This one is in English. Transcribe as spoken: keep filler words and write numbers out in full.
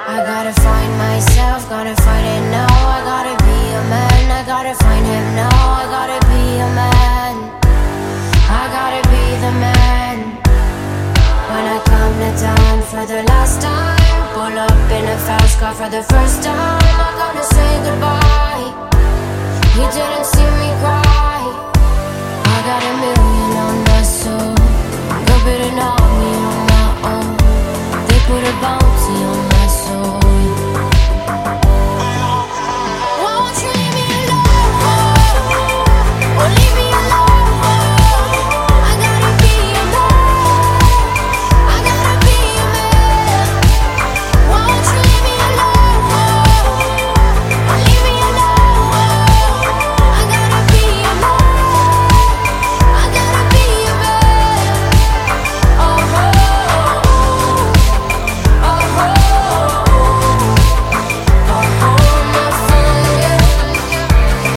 I gotta find myself, gotta find it now. I gotta be a man, I gotta find him now. I gotta be a man, I gotta be the man. When I come to town for the last time, pull up in a fast car for the first time, I'm gonna say goodbye. You didn't see me cry. I got a million on my soul, go better not me on my own. They put a bomb